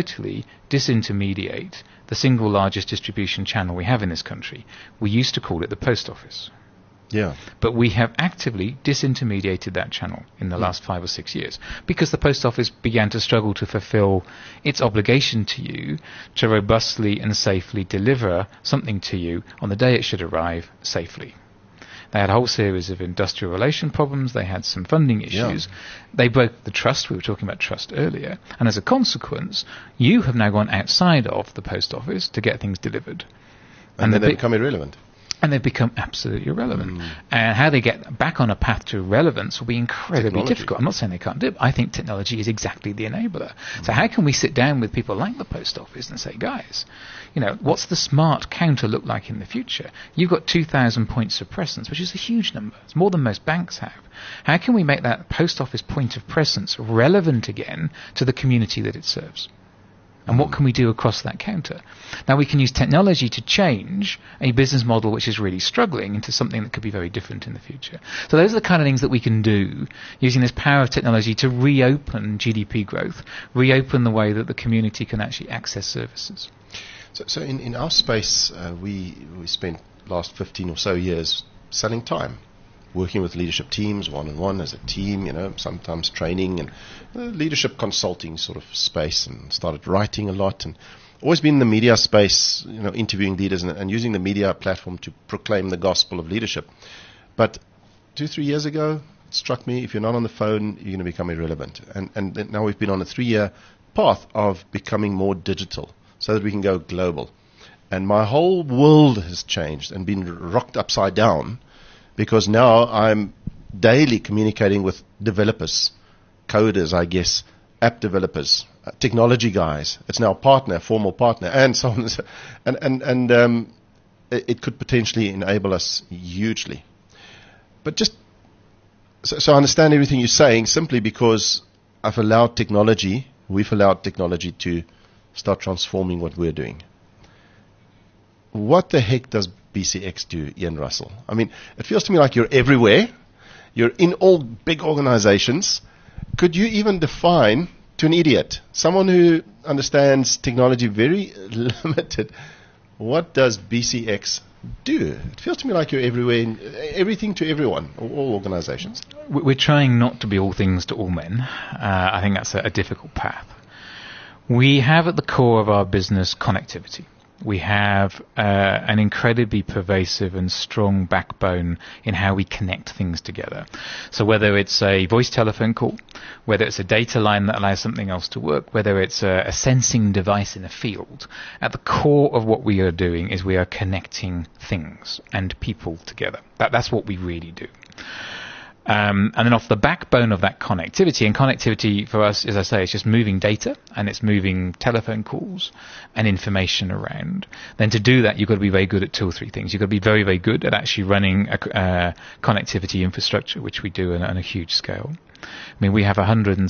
disintermediate the single largest distribution channel we have in this country. We used to call it the post office. Yeah. But we have actively disintermediated that channel in the last 5 or 6 years because the post office began to struggle to fulfill its obligation to you to robustly and safely deliver something to you on the day it should arrive safely. They had a whole series of industrial relation problems. They had some funding issues. Yeah. They broke the trust. We were talking about trust earlier. And as a consequence, you have now gone outside of the post office to get things delivered. And then they become irrelevant. and they've become absolutely irrelevant. And how they get back on a path to relevance will be incredibly difficult. I'm not saying they can't do it. I think technology is exactly the enabler. So how can we sit down with people like the post office and say, guys, what's the smart counter look like in the future? You've got 2,000 points of presence, which is a huge number. It's more than most banks have. How can we make that post office point of presence relevant again to the community that it serves? And what can we do across that counter? Now, we can use technology to change a business model which is really struggling into something that could be very different in the future. So those are the kind of things that we can do using this power of technology to reopen GDP growth, reopen the way that the community can actually access services. So in our space, we spent last 15 or so years selling time, working with leadership teams, one-on-one as a team, sometimes training and leadership consulting sort of space, and started writing a lot, and always been in the media space, interviewing leaders and using the media platform to proclaim the gospel of leadership. But 2-3 years ago, it struck me, if you're not on the phone, you're going to become irrelevant. And now we've been on a 3-year path of becoming more digital so that we can go global. And my whole world has changed and been rocked upside down, because now I'm daily communicating with developers, coders, I guess, app developers, technology guys. It's now partner, formal partner, and so on. And it could potentially enable us hugely. But just so I understand everything you're saying, simply because we've allowed technology to start transforming what we're doing. What the heck does BCX do, Ian Russell? I mean, it feels to me like you're everywhere. You're in all big organizations. Could you even define to an idiot, someone who understands technology very limited, what does BCX do? It feels to me like you're everywhere, everything to everyone, all organizations. We're trying not to be all things to all men. I think that's a difficult path. We have at the core of our business connectivity. We have an incredibly pervasive and strong backbone in how we connect things together. So whether it's a voice telephone call, whether it's a data line that allows something else to work, whether it's a sensing device in a field, at the core of what we are doing is we are connecting things and people together. That's what we really do. And then off the backbone of that connectivity, and connectivity for us, as I say, it's just moving data and it's moving telephone calls and information around. Then to do that, you've got to be very good at 2 or 3 things. You've got to be very, very good at actually running a connectivity infrastructure, which we do on a huge scale. I mean, we have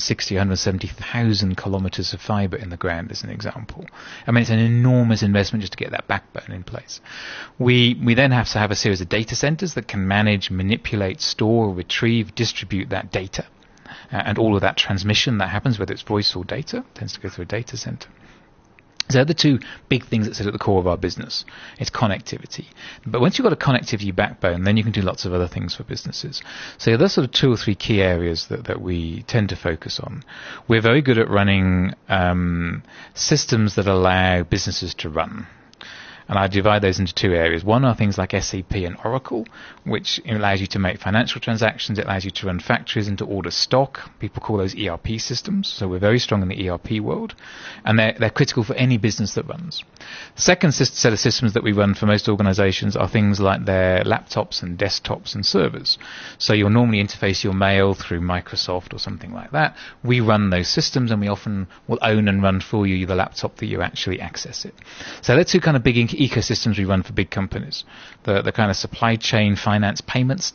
170,000 kilometers of fiber in the ground, as an example. I mean, it's an enormous investment just to get that backbone in place. We then have to have a series of data centers that can manage, manipulate, store, retrieve, distribute that data. And all of that transmission that happens, whether it's voice or data, tends to go through a data center. So they're the 2 big things that sit at the core of our business. It's connectivity. But once you've got a connectivity backbone, then you can do lots of other things for businesses. So there's sort of 2 or 3 key areas that we tend to focus on. We're very good at running systems that allow businesses to run. And I divide those into 2 areas. One are things like SAP and Oracle, which allows you to make financial transactions. It allows you to run factories and to order stock. People call those ERP systems. So we're very strong in the ERP world. And they're critical for any business that runs. The second set of systems that we run for most organizations are things like their laptops and desktops and servers. So you'll normally interface your mail through Microsoft or something like that. We run those systems, and we often will own and run for you the laptop that you actually access it. So they're 2 kind of big ecosystems we run for big companies. The kind of supply chain, finance, payments,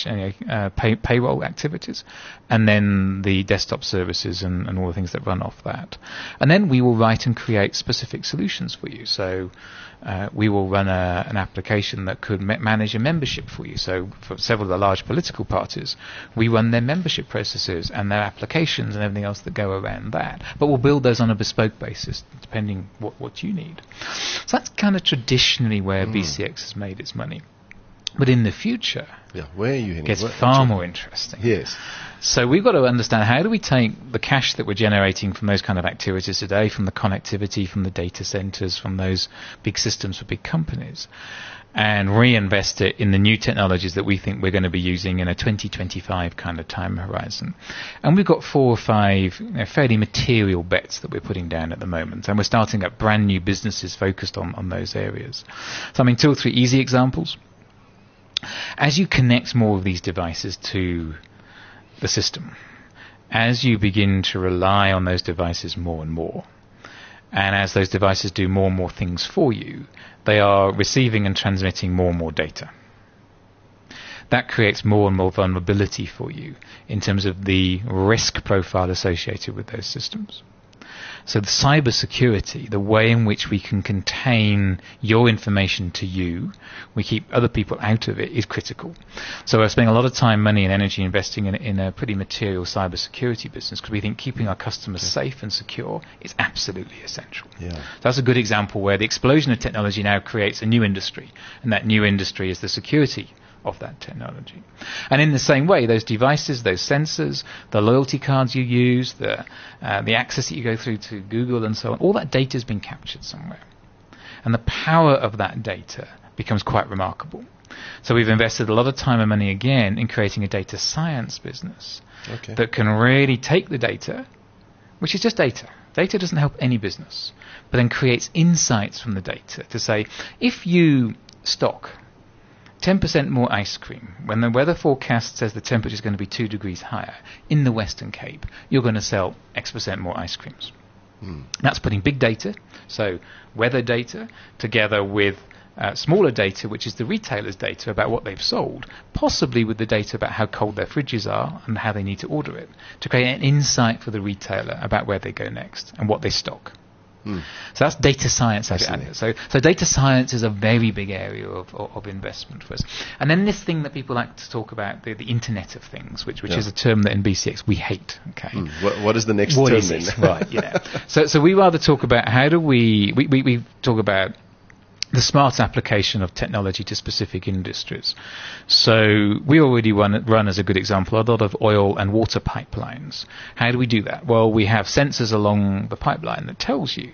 payroll activities, and then the desktop services and all the things that run off that. And then we will write and create specific solutions for you. So we will run an application that could manage a membership for you. So for several of the large political parties, we run their membership processes and their applications and everything else that go around that. But we'll build those on a bespoke basis, depending what you need. So that's kind of traditionally where BCX has made its money. But in the future, where are you heading? It gets far more interesting. Yes. So we've got to understand, how do we take the cash that we're generating from those kind of activities today, from the connectivity, from the data centers, from those big systems for big companies, and reinvest it in the new technologies that we think we're going to be using in a 2025 kind of time horizon. And we've got 4 or 5 fairly material bets that we're putting down at the moment. And we're starting up brand new businesses focused on those areas. So I mean, 2 or 3 easy examples. As you connect more of these devices to the system, as you begin to rely on those devices more and more, and as those devices do more and more things for you, they are receiving and transmitting more and more data. That creates more and more vulnerability for you in terms of the risk profile associated with those systems. So the cyber security, the way in which we can contain your information to you, we keep other people out of it, is critical. So we're spending a lot of time, money and energy investing in a pretty material cyber security business because we think keeping our customers safe and secure is absolutely essential. Yeah. So that's a good example where the explosion of technology now creates a new industry, and that new industry is the security of that technology. And in the same way, those devices, those sensors, the loyalty cards you use, the access that you go through to Google and so on, all that data has been captured somewhere. And the power of that data becomes quite remarkable. So we've invested a lot of time and money again in creating a data science business that can really take the data, which is just data. Data doesn't help any business, but then creates insights from the data to say, if you stock 10% more ice cream when the weather forecast says the temperature is going to be 2 degrees higher in the Western Cape, you're going to sell X% more ice creams. That's putting big data, so weather data, together with smaller data, which is the retailer's data about what they've sold, possibly with the data about how cold their fridges are and how they need to order it, to create an insight for the retailer about where they go next and what they stock. So that's data science. So data science is a very big area of investment for us. And then this thing that people like to talk about, the Internet of Things, which is a term that in BCX we hate. Okay. What is the next term then? Right. Yeah. So we rather talk about how do we talk about the smart application of technology to specific industries. So we already run, as a good example, a lot of oil and water pipelines. How do we do that? Well, we have sensors along the pipeline that tells you,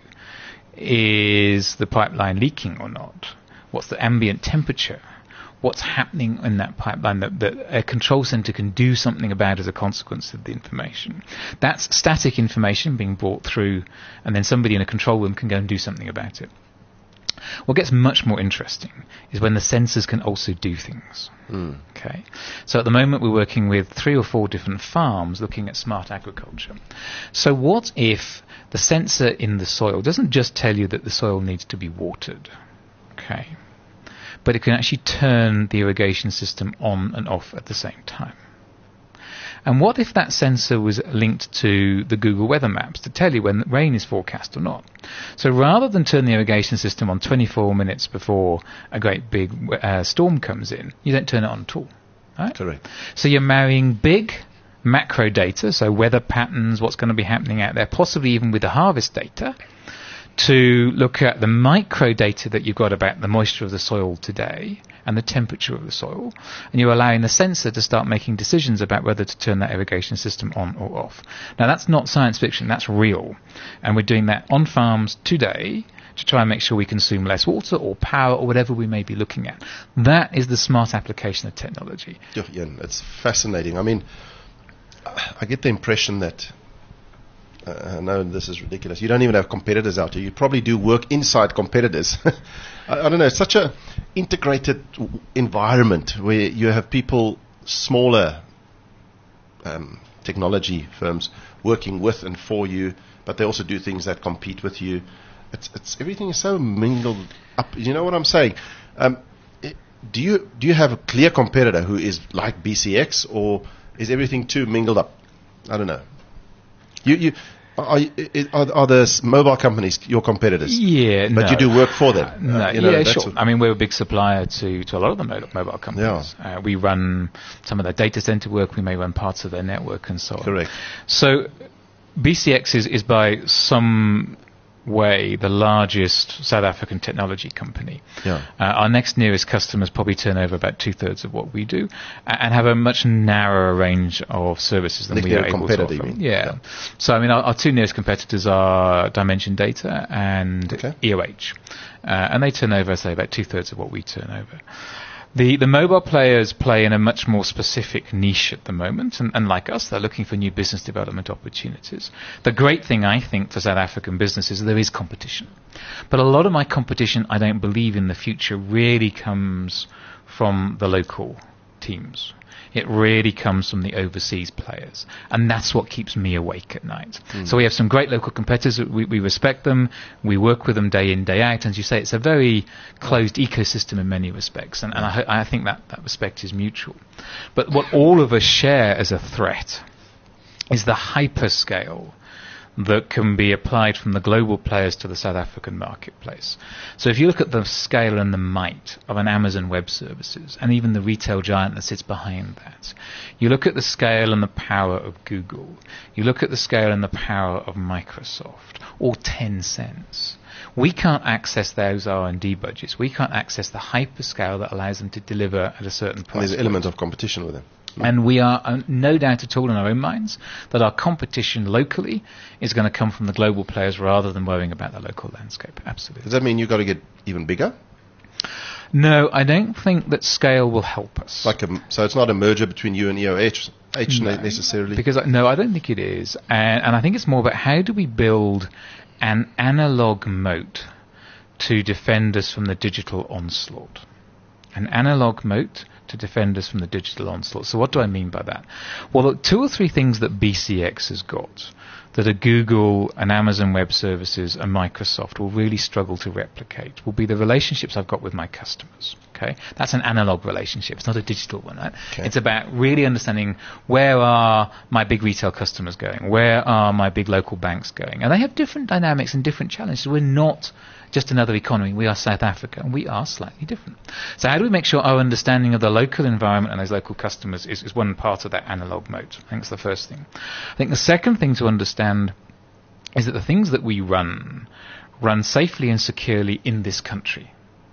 is the pipeline leaking or not? What's the ambient temperature? What's happening in that pipeline that a control center can do something about as a consequence of the information? That's static information being brought through, and then somebody in a control room can go and do something about it. What gets much more interesting is when the sensors can also do things. Okay, so at the moment we're working with 3 or 4 different farms looking at smart agriculture. So what if the sensor in the soil doesn't just tell you that the soil needs to be watered, okay, but it can actually turn the irrigation system on and off at the same time? And what if that sensor was linked to the Google weather maps to tell you when rain is forecast or not? So rather than turn the irrigation system on 24 minutes before a great big storm comes in, you don't turn it on at all. Right? Correct. So you're marrying big macro data, so weather patterns, what's going to be happening out there, possibly even with the harvest data, to look at the micro data that you've got about the moisture of the soil today and the temperature of the soil, and you're allowing the sensor to start making decisions about whether to turn that irrigation system on or off. Now, that's not science fiction, that's real. And we're doing that on farms today to try and make sure we consume less water or power or whatever we may be looking at. That is the smart application of technology. Yeah, it's fascinating. I mean, I get the impression that I know this is ridiculous. You don't even have competitors out there. You probably do work inside competitors. I don't know. It's such a integrated environment where you have people, smaller technology firms working with and for you, but they also do things that compete with you. It's everything is so mingled up. You know what I'm saying? Do you have a clear competitor who is like BCX, or is everything too mingled up? I don't know. Are the mobile companies your competitors? Yeah, but you do work for them. No, sure. I mean, we're a big supplier to a lot of the mobile companies. Yeah. We run some of their data center work. We may run parts of their network and so on. Correct. So BCX is by some way the largest South African technology company. Yeah. Our next nearest customers probably turn over about 2/3 of what we do and have a much narrower range of services than we are able to offer. Yeah. So I mean, our 2 nearest competitors are Dimension Data and EOH, and they turn over, say, about 2/3 of what we turn over. The mobile players play in a much more specific niche at the moment, and like us, they're looking for new business development opportunities. The great thing, I think, for South African businesses is there is competition. But a lot of my competition, I don't believe in the future, really comes from the local teams. It really comes from the overseas players. And that's what keeps me awake at night. So we have some great local competitors. We respect them. We work with them day in, day out. And as you say, it's a very closed ecosystem in many respects. And I think that respect is mutual. But what all of us share as a threat is the hyperscale that can be applied from the global players to the South African marketplace. So if you look at the scale and the might of an Amazon Web Services, and even the retail giant that sits behind that, you look at the scale and the power of Google, you look at the scale and the power of Microsoft, or Tencent. We can't access those R&D budgets. We can't access the hyperscale that allows them to deliver at a certain price. And there's an element of competition with them. And we are no doubt at all in our own minds that our competition locally is going to come from the global players rather than worrying about the local landscape. Absolutely. Does that mean you've got to get even bigger? No, I don't think that scale will help us. So it's not a merger between you and EOH necessarily? Because I don't think it is. And I think it's more about how do we build an analog moat to defend us from the digital onslaught. An analog moat to defend us from the digital onslaught. So what do I mean by that? Well, look, 2 or 3 things that BCX has got that a Google, an Amazon Web Services, and Microsoft will really struggle to replicate will be the relationships I've got with my customers. Okay, that's an analog relationship. It's not a digital one. Right? Okay. It's about really understanding where are my big retail customers going, where are my big local banks going, and they have different dynamics and different challenges. We're not just another economy. We are South Africa, and we are slightly different. So how do we make sure our understanding of the local environment and those local customers is one part of that analog moat? I think that's the first thing. I think the second thing to understand is that the things that we run safely and securely in this country.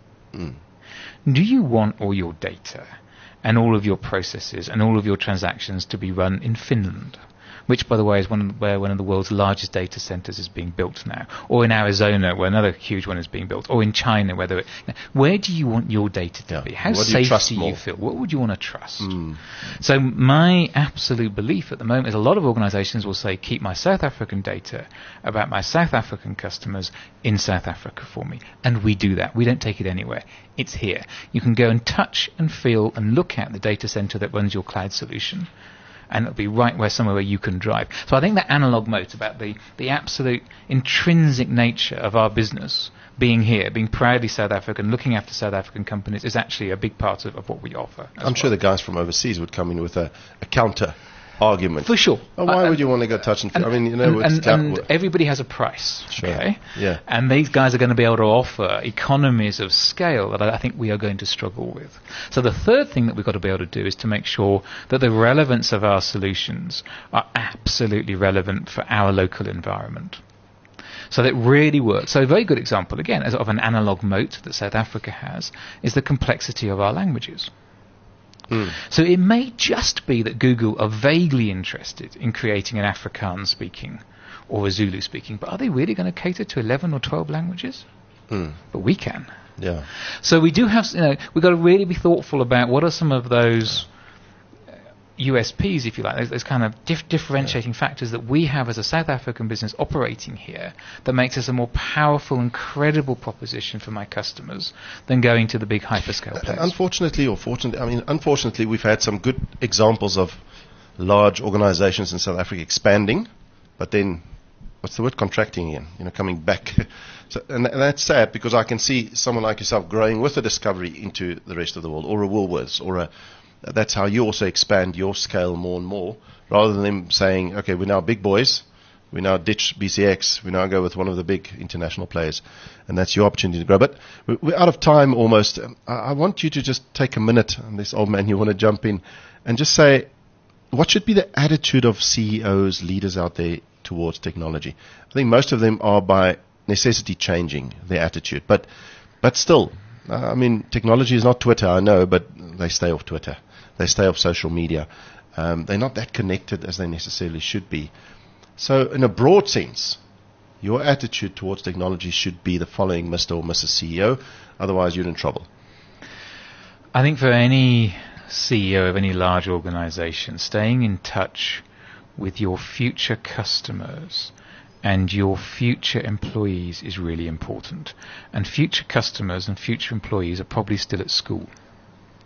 Do you want all your data and all of your processes and all of your transactions to be run in Finland? Which, by the way, is where one of the world's largest data centers is being built now, or in Arizona, where another huge one is being built, or in China, where do you want your data to be? How safe do you feel? What would you want to trust? So my absolute belief at the moment is a lot of organizations will say, keep my South African data about my South African customers in South Africa for me. And we do that. We don't take it anywhere. It's here. You can go and touch and feel and look at the data center that runs your cloud solution. And it'll be right somewhere where you can drive. So I think that analog moat about the absolute intrinsic nature of our business being here, being proudly South African, looking after South African companies is actually a big part of what we offer. I'm sure the guys from overseas would come in with a counter argument. For sure. Why would you want to go touch and feel? And everybody has a price. Sure. Okay? Yeah. And these guys are going to be able to offer economies of scale that I think we are going to struggle with. So the third thing that we've got to be able to do is to make sure that the relevance of our solutions are absolutely relevant for our local environment. So that really works. So a very good example, again, of an analog moat that South Africa has is the complexity of our languages. So it may just be that Google are vaguely interested in creating an Afrikaans-speaking or a Zulu-speaking, but are they really going to cater to 11 or 12 languages? But we can. Yeah. So we do have, we've got to really be thoughtful about what are some of those USPs, if you like, those kind of differentiating factors that we have as a South African business operating here that makes us a more powerful and credible proposition for my customers than going to the big hyperscale players. Unfortunately, we've had some good examples of large organizations in South Africa expanding, but then, what's the word, contracting again, coming back. And that's sad because I can see someone like yourself growing with a Discovery into the rest of the world, or a Woolworths, or that's how you also expand your scale more and more, rather than them saying, okay, we're now big boys, we now ditch BCX, we now go with one of the big international players, and that's your opportunity to grow. But we're out of time almost. I want you to just take a minute, and this old man, you want to jump in, and just say, what should be the attitude of CEOs, leaders out there towards technology? I think most of them are by necessity changing their attitude, but still, technology is not Twitter, I know, but they stay off Twitter. They stay off social media. They're not that connected as they necessarily should be. So in a broad sense, your attitude towards technology should be the following, Mr. or Mrs. CEO. Otherwise, you're in trouble. I think for any CEO of any large organization, staying in touch with your future customers and your future employees is really important. And future customers and future employees are probably still at school.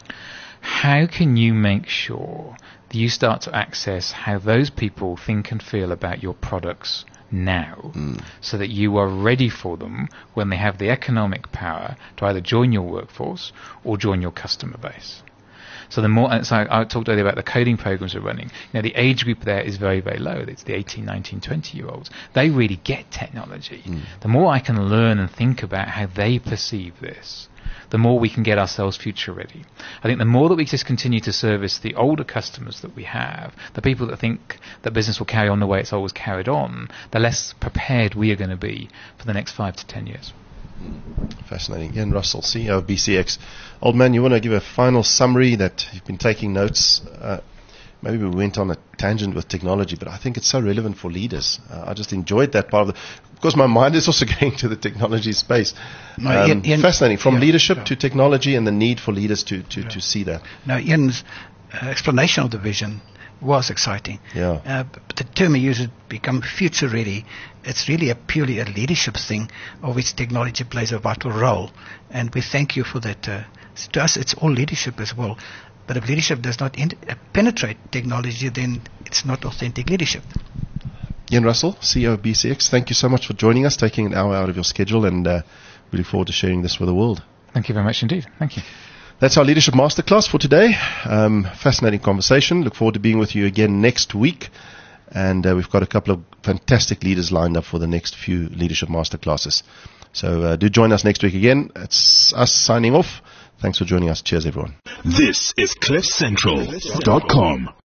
How can you make sure that you start to access how those people think and feel about your products now, so that you are ready for them when they have the economic power to either join your workforce or join your customer base? So the more, so I talked earlier about the coding programs we're running. The age group there is very, very low. It's the 18, 19, 20-year-olds. They really get technology. The more I can learn and think about how they perceive this, the more we can get ourselves future ready. I think the more that we just continue to service the older customers that we have, the people that think that business will carry on the way it's always carried on, the less prepared we are going to be for the next 5 to 10 years. Fascinating. Ian Russell, CEO of BCX. Old man, you want to give a final summary that you've been taking notes? Maybe we went on a tangent with technology, but I think it's so relevant for leaders. I just enjoyed that part of it. Of course, my mind is also going to the technology space. Ian, fascinating. From leadership to technology and the need for leaders to see that. Now, Ian's explanation of the vision was exciting. But the term he used, become future ready, it's really purely a leadership thing of which technology plays a vital role. And we thank you for that. To us, it's all leadership as well. But if leadership does not penetrate technology, then it's not authentic leadership. Ian Russell, CEO of BCX, thank you so much for joining us, taking an hour out of your schedule, and we look forward to sharing this with the world. Thank you very much indeed. Thank you. That's our Leadership Masterclass for today. Fascinating conversation. Look forward to being with you again next week. And we've got a couple of fantastic leaders lined up for the next few Leadership Masterclasses. So do join us next week again. It's us signing off. Thanks for joining us. Cheers, everyone. This is CliffCentral.com.